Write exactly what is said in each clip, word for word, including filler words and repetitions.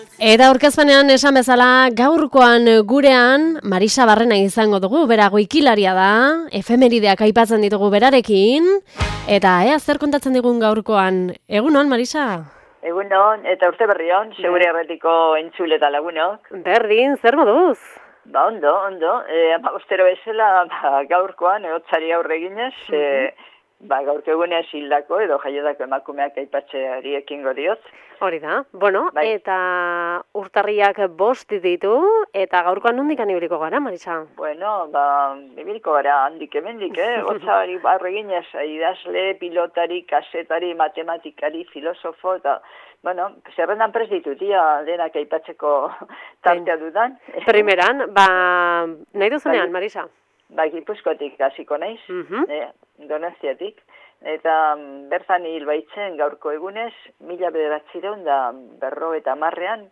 Eta aurkezpenean esan bezala, gaurkoan gurean Marisa Barrena izango dugu, bera goikilaria da, efemerideak aipatzen ditugu berarekin, eta ea zer kontatzen digun gaurkoan. Egunon, Marisa? Egunon, eta urte berrion, segure erretiko entzule eta lagunok. Berdin, zer moduz? Ba, ondo, ondo, e, ama ostero bezala ba, gaurkoan, egotzari aurre ginez, uh -huh. e, ba, gaurko egunez hildako edo jaiotako emakumeak aipatzeari ekingo diot. Hori da, bueno, bai. Eta urtarriak bost ditu, eta gaurkoan nondik ibiliko gara, Marisa? Bueno, ba, ibiliko gara handik emendik, eh? Gotzari barre ginez, idazle, pilotari, kasetari, matematikari, filosofo, eta, bueno, zerrendan prest ditut, ia denak aipatzeko tartea dudan. Primeran, ba, nahi duzunean, Marisa? Ba, Gipuzkoatik hasiko naiz, uh -huh. eh, Donostiatik. Eta bertan hil baitzen gaurko egunez, mila bederatzireun da berro eta marrean,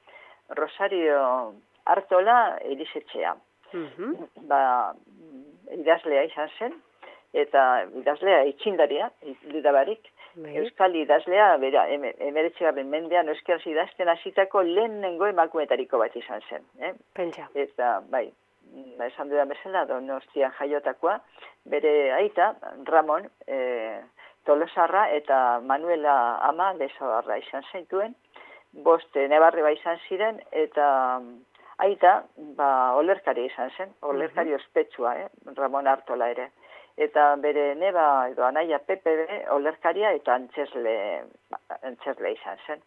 Rosario Artola Elisetxea. Uh -huh. Ba, idazlea izan zen, eta idazlea itxindaria, dudabarik. Bai. Euskal idazlea, bera, emeretzigarren mendean euskeraz idazten hasitako lehenengo emakumetariko bat izan zen. Eh? Pentsa. Eta, bai, esan dudan bezala, Donostian jaiotakoa, bere aita, Ramon, eh, Tolosarra eta Manuela ama Lezoarra izan zaituen, bost nebarre ba izan ziren, eta aita, ba, olerkari izan zen, olerkari ospetsua, eh? Ramon Artola ere. Eta bere neba edo anaia Pepe be, olerkaria eta antzesle, antzesle izan zen.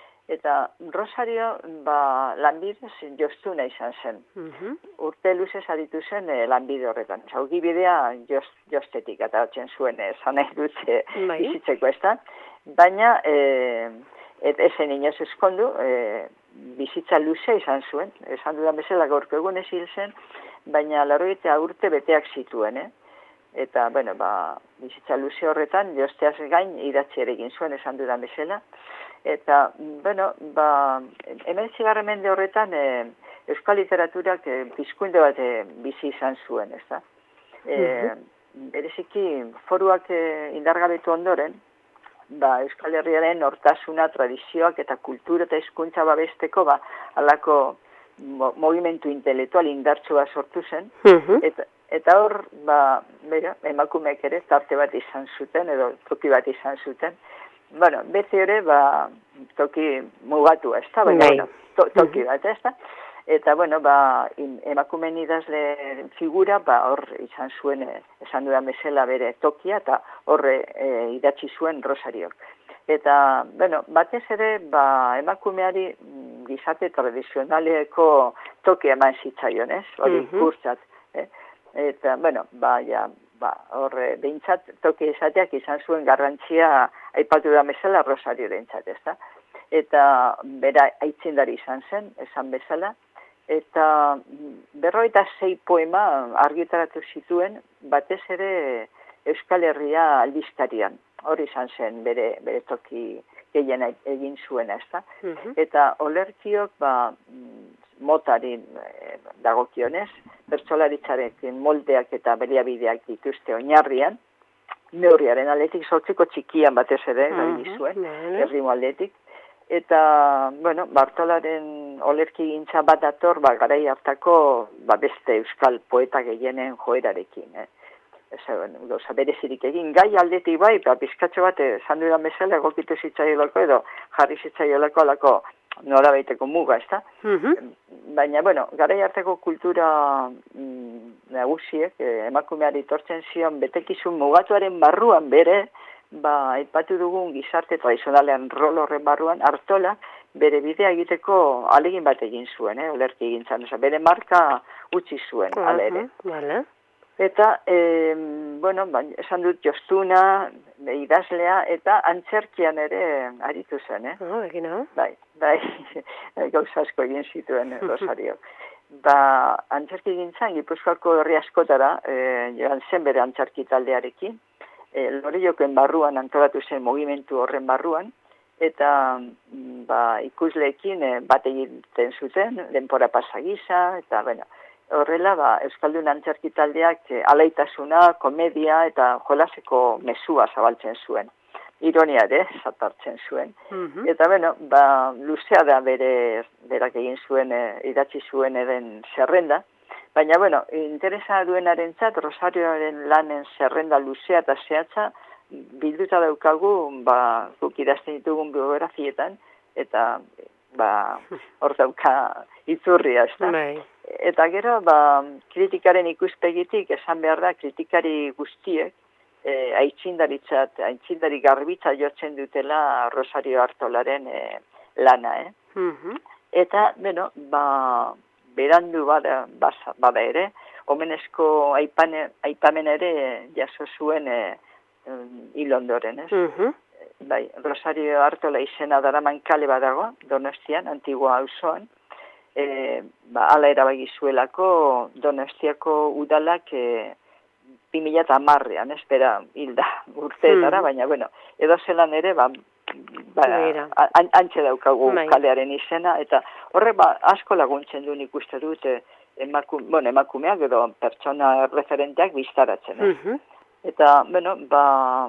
Eta Rosario, ba, lanbidez jostuna izan zen. Uh -huh. Urte luzez aditu zen eh, lanbide horretan. Zaugi bidea jost, jostetik eta otzen zuen esan nahi dut eh, bizitzeko ez da. Baina, eh, et esen inoz eskondu, eh, bizitza luze izan zuen. Esan dudan bezala gaurko egunez hil zen, baina larrogeita urte beteak zituen, eh? Eta, bueno, ba, bizitza luze horretan, josteaz gain idatzi ere egin zuen, esan dudan bezala. Eta, bueno, ba, hemeretzigarren mende horretan e, euskal literaturak e, pizkunde bat e, bizi izan zuen, ez da? E, uh-huh. Bereziki, foruak e, indargabetu ondoren, ba, Euskal Herriaren nortasuna, tradizioak eta kultura eta hizkuntza babesteko, ba, alako mo, movimentu intelektual indartsua sortu zen, uh-huh. eta, eta hor, ba, bera, emakumeek ere tarte bat izan zuten, edo toki bat izan zuten. Bueno, beti ere, ba, toki mugatu, ez da, baina, bueno, to, toki bat, ez da. Eta, bueno, ba, emakumeen idazle figura, ba, hor izan zuen, esan dudan bezala bere tokia, eta horre e, idatzi zuen Rosariok. Eta, bueno, batez ere, ba, emakumeari gizarte tradizionaleko tokia eman zitzaion, ez? Hori uh-huh. kurtzat, eh? Eta, bueno, ba, ja, ba, horre, behintzat, toki izateak izan zuen garrantzia aipatu da bezala Rosario behintzat, ez da? Eta bera aitzindari izan zen, esan bezala, eta berrogeita sei poema argitaratu zituen, batez ere Euskal Herria aldizkarian. Hori izan zen bere, bere toki gehien egin zuena, ez da? Uh-huh. Eta olerkiok, ba, motari eh, dagokionez, bertsolaritzaren moldeak eta baliabideak dituzte oinarrian, neurriaren aldetik sortzeko txikian batez ere, uh-huh. zuen, errimo aldetik. Eta, bueno, Bartolaren olerki gintza bat dator, ba, garai hartako ba, beste euskal poeta gehienen joerarekin. Eh? Gauza berezirik egin, gai aldetik bai, ba, bizkatxo bat, esan dudan bezala, egokitu zitzaiolako edo jarri zitzaiolako alako norabaiteko muga, ez da? Uh-huh. Baina, bueno, garai harteko kultura mm, nagusiek, eh, emakumeari tortzen zion, betekizun mugatuaren barruan bere, ba, aipatu dugun gizarte tradizionalean rol horren barruan, Artola bere bidea egiteko alegin bat egin zuen, eh, olerki egin zan, oza, bere marka utzi zuen, uh-huh, ala ere. Vale. Eta, eh, bueno, ba, esan dut jostuna, idazlea, eta antzerkian ere aritu zen, eh? Oh, egin hau? Bai, bai, gauza asko egin zituen Rosario. Ba, antzerki egin zan, Gipuzkoako herri askotara, eh, joan zen bere antzerki taldearekin, E, Lorioken barruan antolatu zen mugimendu horren barruan, eta ba, ikusleekin e, bat egiten zuten, denpora pasagisa, eta bueno, horrela ba, Euskaldun antzerki taldeak e, alaitasuna, komedia eta jolaseko mezua zabaltzen zuen. ironia ere, zatartzen zuen. Mhm. Eta, bueno, ba, luzea da bere, berak egin zuen, e, idatzi zuen eren zerrenda, baina, bueno, interesa duenaren zat, Rosarioaren lanen zerrenda luzea eta zehatza, bilduta daukagu, ba, guk idazten ditugun biografietan, eta, ba, hor dauka itzurria, ez da? Bai. Eta gero, ba, kritikaren ikuspegitik, esan behar da, kritikari guztiek, e, aitzindaritzat, aitzindari garbitza jotzen dutela Rosario Artolaren e, lana, eh? Mhm. Eta, bueno, ba, berandu bada, basa, bada ere, omenezko aipane, aipamen ere jaso zuen e, hil ondoren, ez? Mhm. Bai, Rosario Artola izena daraman kale badago, Donostian, Antigua auzoan, e, ba, ala erabaki zuelako Donostiako udalak e, bi mila hamarrean, espera, hilda urteetara, Mhm. baina, bueno, edo zelan ere, ba, ba, Begira. an, antxe daukagu Bai. kalearen izena, eta horre ba, asko laguntzen du nik uste dut, e, emakum, bueno, emakumeak edo pertsona referenteak biztaratzen. Eh? Mhm. Eta, bueno, ba,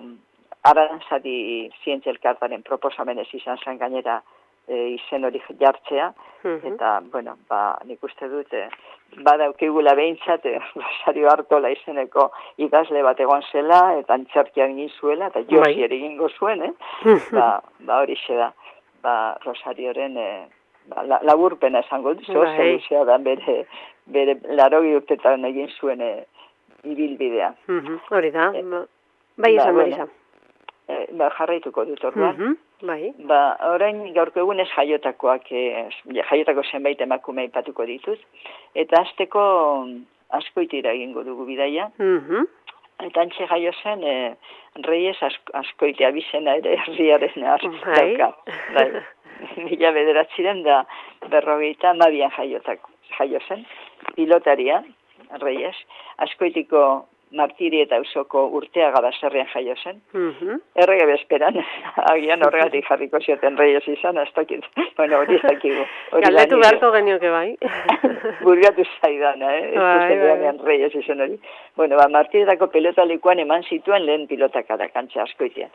Aranzadi zientzielkartaren proposamenez izan zen gainera e, izen hori jartzea, Mhm. eta, bueno, ba, nik uste dut, e, badaukigula behintzat, e, Rosario Artola izeneko idazle bat egon zela, eta antzerkian egin zuela, eta josi Bai. ere egingo zuen, eh? Mhm. ba, ba hori da, ba, Rosarioren e, ba, la, laburpena esango duzu, Bai. oso luzea da bere, bere larogi urtetan egin zuen e, ibilbidea. Mhm. Hori da. Eh, ba- Bai, ba, esan, bueno. Marisa. E, ba, jarraituko dut orduan. Mhm. Bai. Ba, orain gaurko egunez jaiotakoak, e, jaiotako zenbait emakume aipatuko dituz, eta hasteko askoitira egingo dugu bidaia, Mhm. eta antxe jaio zen, e, Reyes asko, askoitea bizena ere herriaren ar, Bai. dauka. Bai. Mila bederatziren da berrogeita amabian jaiotako, jaio zen, pilotaria, Reyes, askoitiko Martiri eta Ausoko Urteaga baserrian jaio zen. Mhm. Errege bezperan, agian horregatik jarriko zioten Reyes izan, ez dakit, bueno, hori ez dakigu. Hori da Galdetu nire- beharko genioke bai. Burgatu zaidana, eh? Ez Bai, bai, bai. bai. Reyes izan hori. Bueno, ba, Martiretako pelotalikuan eman zituen lehen pilotakada kantxa askoitia.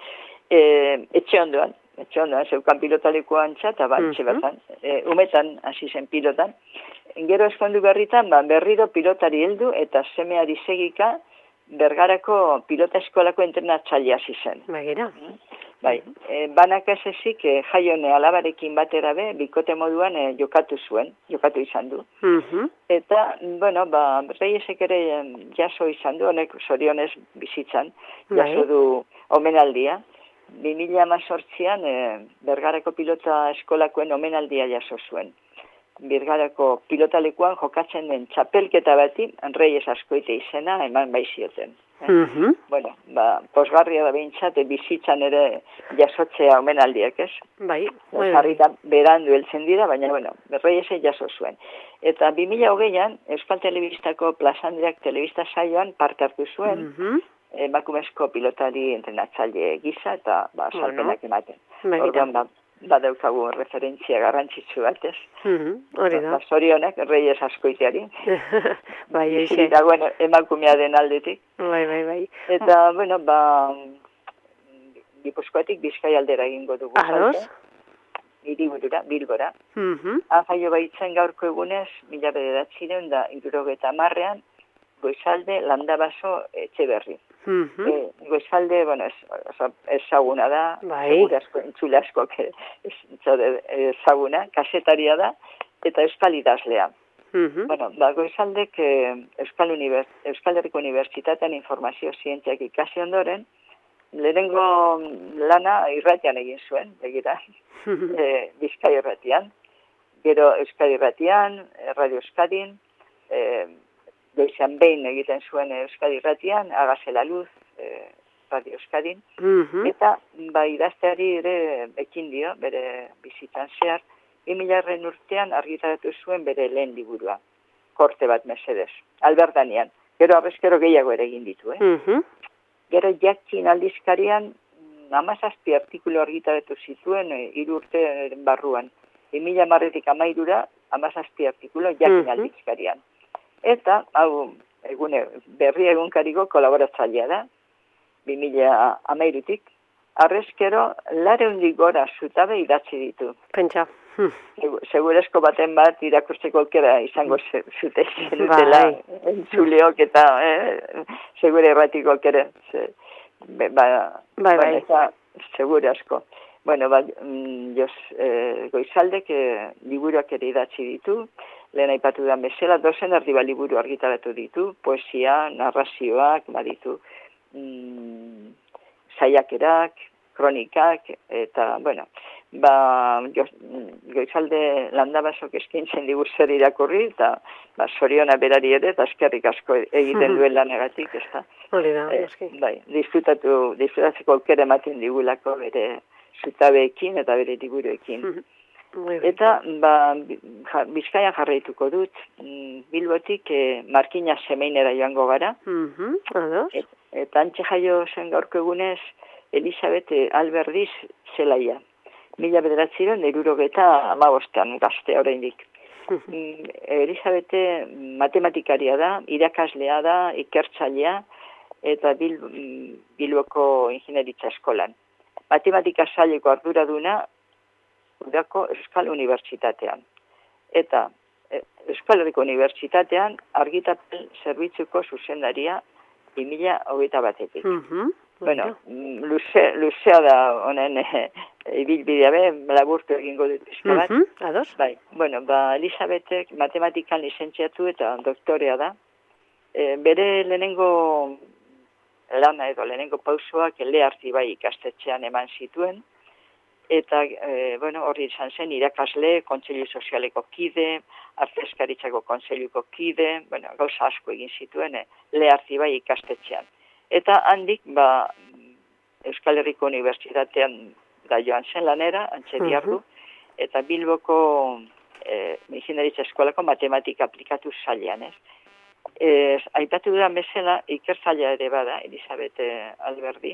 E, etxe ondoan, etxe ondoan, zeukan pilotalikuan txa, eta ba, etxe Mhm. bertan, e, umetan hasi zen pilotan. Gero eskondu berritan, ba, berriro pilotari heldu eta semeari segika Bergarako pilota eskolako entrenatzailea hasi zen. Begira. Bai, e, banak ez ezik e, jaione alabarekin batera be, bikote moduan e, jokatu zuen, jokatu izan du. Mhm. Eta, bueno, ba, Reyesek ere em, jaso izan du, honek zorionez bizitzan, jaso Bai. du omenaldia. bi mila hemezortzian e, Bergarako pilota eskolakoen omenaldia jaso zuen. Bergarako pilotalekuan jokatzen den txapelketa bati, Reyes askoite izena eman baizioten. Eh? Mhm. Bueno, ba, posgarria da behintzat, bizitzan ere jasotzea omenaldiak, ez? Bai. Bai. Jarrita berandu heltzen dira, baina, bueno, Reyesen jaso zuen. Eta bi mila hogeian, Euskal Telebistako Plazandirak telebista saioan parte hartu zuen, Mhm. emakumezko pilotari entrenatzaile gisa, eta ba, Bueno. salpenak ematen. Begira. Orduan, ba, badaukagu referentzia garrantzitsu bat, ez? Mhm. Hori da. Ba, zorionak, Reyes askoiteari. Bai, eixe. Bizirik dagoen emakumea den aldetik. Bai, bai, bai. Eta, bueno, ba, Gipuzkoatik Bizkai aldera egingo dugu. Ados. salto. Hiriburura, Bilbora. Mhm. Han jaio baitzen gaurko egunez, mila bederatzireun da, irurogeta marrean, Goizalde, Landabaso, Etxeberri. Mhm. E, Goizalde, bueno, ez, oso ezaguna da, Bai. segure asko, entzule asko, ez, ezaguna, kasetaria da, eta euskal idazlea. Mhm. Bueno, ba, Goizaldek eh, Euskal, Univers, Euskal Herriko Unibertsitatean informazio zientziak ikasi ondoren, lehenengo lana irratian egin zuen, begira, e, Bizkai irratian, gero Euskadi irratian, eh, Radio Euskadin, e, goizean behin egiten zuen Euskadi irratian, Hágase la luz, e, Radio Euskadin, Mhm. eta ba, idazteari ere ekin dio, bere bizitzan zehar, bi milarren urtean argitaratu zuen bere lehen liburua, korte bat mesedez, Albertanian, gero abezkero gehiago ere egin ditu, eh? Mhm. Gero jakin aldizkarian, hamazazpi artikulu argitaratu zituen e, hiru urte barruan. bi mila hamarretik hamairura, hamazazpi artikulu jakin Mhm. aldizkarian. Eta, hau, egune, berri egunkariko kolaboratzailea da, bi mila hamairutik, arrezkero lareundik gora zutabe idatzi ditu. Pentsa. Hm. Segurezko baten bat irakurtzeko aukera izango zute zenutela entzuleok eta eh, segure erratiko aukera. Ba, bai, bai. Eta segure asko. Bueno, ba, jos, eh, Goizaldek eh, liburuak ere idatzi ditu, lehen aipatu da bezala, dozen erdiba liburu argitaratu ditu, poesia, narrazioak, baditu, mm, saiakerak, kronikak, eta, bueno, ba, Goizalde landabasok eskaintzen digu zer irakurri, eta ba, Soriona berari ere, eta eskerrik asko egiten duen lanagatik, ez da. Hori da, eski. Bai, disfrutatu, disfrutatzeko aukera ematen digulako bere zutabeekin eta bere liburuekin. Eta, ba, Bizkaian jarraituko dut, Bilbotik eh, Markina Semeinera joango gara. Et, eta antxe jaio zen gaurko egunez, Elisabet Alberdiz zelaia. Mila bederatziron, irurogeta amabostean gazte oraindik. Elisabete matematikaria da, irakaslea da, ikertzailea, eta Bil, Bilboko ingineritza eskolan. Matematika saileko arduraduna udako Euskal Unibertsitatean. Eta Euskal Herriko Unibertsitatean argitapen zerbitzuko zuzendaria bi mila hogeita batetik. Bueno, luze, luzea da honen ibilbidea be, laburtu egingo dut pixka bat. Ados? Bai, bueno, ba, Elisabetek matematikan lizentziatu eta doktorea da. E, bere lehenengo lana edo lehenengo pausoak Leharti bai ikastetxean eman zituen. Eta, e, bueno, horri izan zen irakasle, kontseilu sozialeko kide, artezkaritzako kontseiluko kide, bueno, gauza asko egin zituen e, Leharti bai ikastetxean. Eta handik, ba, Euskal Herriko Unibertsitatean da joan zen lanera, antxe diardu, eta Bilboko e, ingineritza eskolako matematika aplikatu zailean, ez. E, aipatu da bezala, ikertzailea ere bada, Elisabet Alberdi,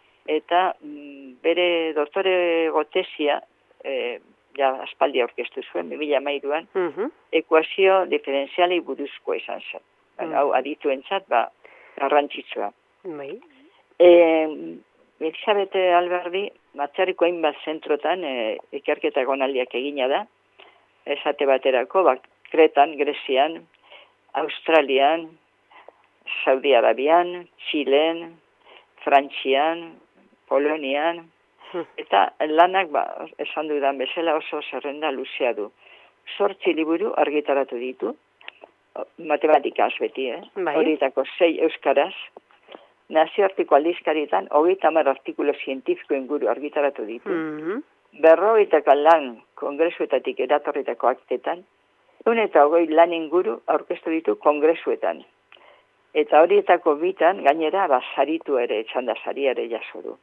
eta mm, bere doktore gotesia, e, ja aspaldi aurkeztu zuen, bi mila hamairuan, ekuazio diferentzialei buruzkoa izan zen. Uh -huh. Hau adituentzat, ba, garrantzitsua. Bai. E, Elisabet Alberdi, Atzerriko hainbat zentrotan e, ikerketa egonaldiak egina da, esate baterako, ba, Kretan, Grezian, Australian, Saudi Arabian, Txilen, Frantzian, Polonian, eta lanak, ba, esan dudan bezala oso zerrenda luzea du. Zortzi liburu argitaratu ditu, matematikaz beti, eh? Bai. Horietako sei euskaraz, nazioarteko aldizkarietan, hogeita hamar artikulu zientifiko inguru argitaratu ditu. Mm-hmm. Berrogeitako lan kongresuetatik eratorritako aktetan, ehun eta hogei lan inguru aurkeztu ditu kongresuetan. Eta horietako bitan, gainera, ba, saritu ere, txanda sari ere jaso du.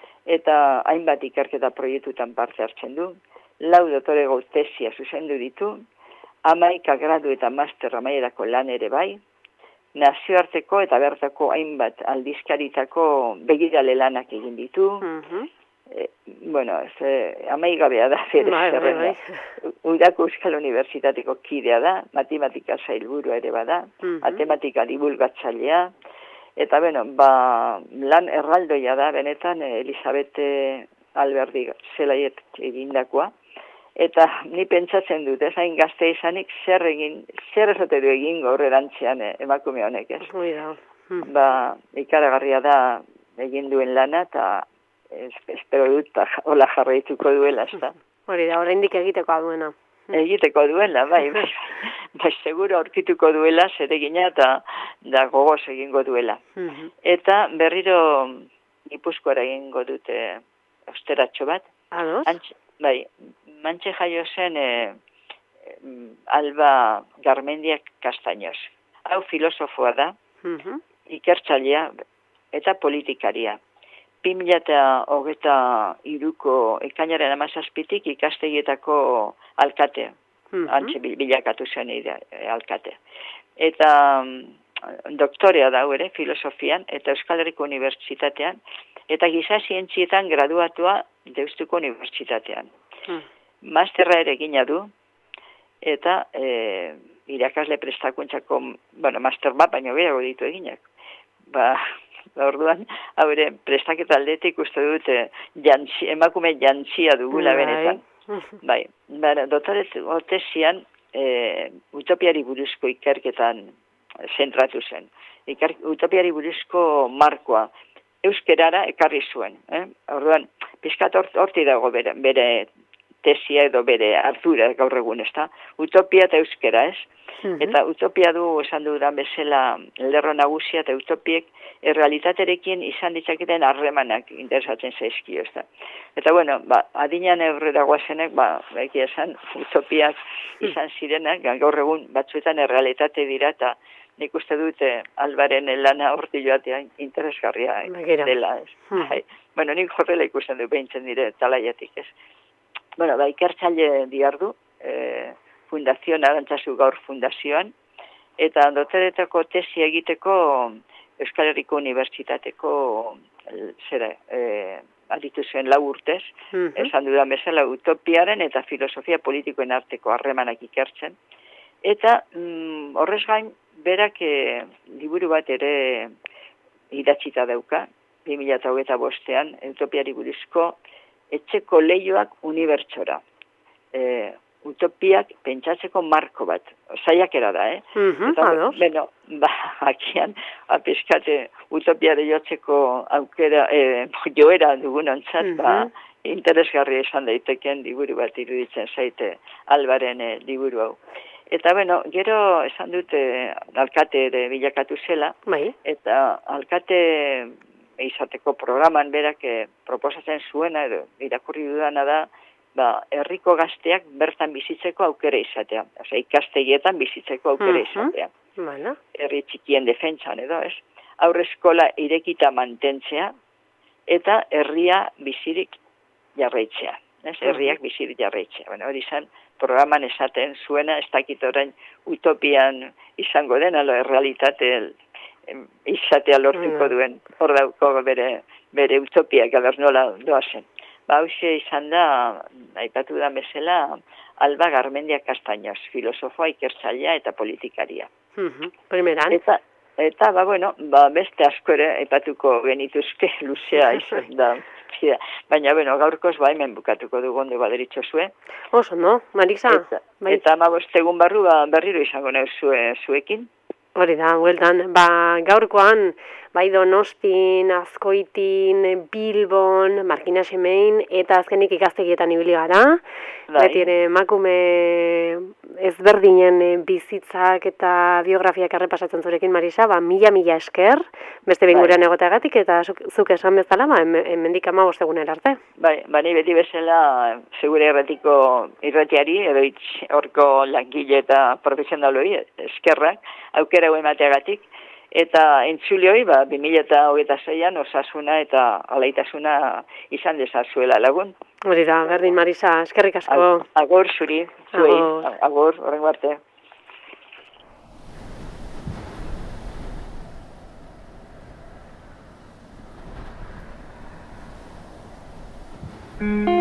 Eta hainbat ikerketa proiektutan parte hartzen du, lau dotorego tesia zuzendu ditu, hamaika gradu eta master amaierako lan ere bai, nazioarteko eta bertako hainbat aldizkaritako begirale lanak egin ditu, Mm-hmm. e, bueno, ez, e, amaigabea da zer Bai, bai, zerrenda. bai. Udako Euskal Unibertsitateko kidea da, matematika sailburua ere bada, Mhm. matematika divulgatzailea, eta bueno, ba, lan erraldoia da, benetan, Elisabet Alberdi zelaiet egindakoa, eta ni pentsatzen dut, ez hain gazte izanik, zer egin, zer ezote du egin gaur erantzean eh, emakume honek, ez? Hoi da. Mm. Ba, ikaragarria da egin duen lana, eta ez, espero dut, ta, hola jarraituko duela, ez da. Hori da, oraindik egiteko duena. Egiteko duela, bai, bai, bai, seguro aurkituko duela, zeregina eta da gogoz egingo duela. Mm-hmm. Eta berriro Gipuzkoara egingo dute osteratxo bat. Ados? Antxe, bai, mantxe jaio zen e, Alba Garmendiak Castaños. Hau filosofoa da, Mm-hmm. ikertzailea eta politikaria. bi mila hogeita hiruko ekainaren hamazazpitik ikastegietako alkate, Mm-hmm. antxe bilakatu zen ere, alkate. Eta doktorea da ere, filosofian, eta Euskal Herriko Unibertsitatean, eta giza zientzietan graduatua Deustuko Unibertsitatean. Mm. Masterra ere egina du, eta e, irakasle prestakuntzako, bueno, master bat, baino gehiago ditu eginak. Ba, orduan, haure, prestaketa aldetik uste dut, jantzi, emakume jantzia dugula benetan. Bai, bai doktoretako tesian, e, utopiari buruzko ikerketan zentratu zen. Iker, utopiari buruzko markoa euskerara ekarri zuen. Eh? Orduan, pizkat horti dago bere, bere tesia edo bere ardura gaur egun, ezta? Utopia eta euskera, ez? Mm-hmm. Eta utopia du, esan dudan bezala, lerro nagusia eta utopiek errealitaterekin izan ditzaketen harremanak interesatzen zaizkio, ezta? Eta bueno, ba, adinean aurrera guazenek, ba, egia esan, utopiak izan zirenak, gaur egun batzuetan errealitate dira, eta nik uste dute Albaren lana horti joatea interesgarria dela, ez? Hmm. Bueno, nik horrela ikusten du behintzen dire talaiatik, ez? Bueno, ba, ikertzaile diardu, eh, Fundazioan, Arantzazu Gaur Fundazioan, eta doktoretako tesi egiteko Euskal Herriko Unibertsitateko zera, eh, aditu zuen lau urtez, mm-hmm. esan dudan bezala utopiaren eta filosofia politikoen arteko harremanak ikertzen, eta mm, horrez gain, berak e, liburu bat ere idatzita dauka, bi mila hogeita bostean, utopiari buruzko etxeko leioak unibertsora. E, utopiak pentsatzeko marko bat. Zaiakera da, eh? Mm-hmm, eta, beno, ba, akian, apeskate utopiare jotzeko aukera, e, joera dugun ontzat, mm-hmm. ba, interesgarria esan daiteken liburu bat iruditzen zaite Albaren e, liburu hau. Eta, bueno, gero esan dute alkate ere bilakatu zela, bai. Eta alkate izateko programan berak eh, proposatzen zuena, edo irakurri dudana da, ba, herriko gazteak bertan bizitzeko aukera izatea. Osea, ikastegietan bizitzeko aukera uh-huh. izatea. Bueno. Herri txikien defentsan edo, ez? Aurre eskola irekita mantentzea, eta herria bizirik jarraitzea. Ez? Herriak uh-huh. bizirik jarraitzea. Bueno, hori izan, programan esaten zuena, ez dakit orain utopian izango den, alo, errealitate izatea lortuko duen, hor dauko bere, bere utopia gaber nola doazen. Ba, hauxe izan da, aipatu da bezala, Alba Garmendia Castaños, filosofoa, ikertzailea eta politikaria. Uh-huh. Primeran. Eta, eta, ba, bueno, ba, beste asko ere aipatuko genituzke luzea izan da. Baina, bueno, gaurkoz ba, hemen bukatuko dugu ondo baderitxo zue. Oso, no, Marisa? Eta, eta amabostegun barru, ba, berriro izango nahi zue, zuekin. Hori da, hueltan, ba, gaurkoan, bai Donostin, Azkoitin, Bilbon, Markina Semein, eta azkenik ikastegietan ibili gara. Beti ere, emakume ezberdinen bizitzak eta biografiak errepasatzen zurekin, Marisa, ba, mila-mila esker, beste bingurean egoteagatik, eta zuk, zuk esan bezala, ba, hemendik amabost egunera arte. Bai, bani beti bezala, segure erratiko irratiari, edo itx horko langile eta profesionaloi, eskerrak, aukera hau emateagatik, eta entzulioi, ba, bi mila hogeita seian osasuna eta alaitasuna izan dezazuela lagun. Hori da, berdin Marisa, eskerrik asko. Agor zuri, zuei, agor, horrengo arte. Mm.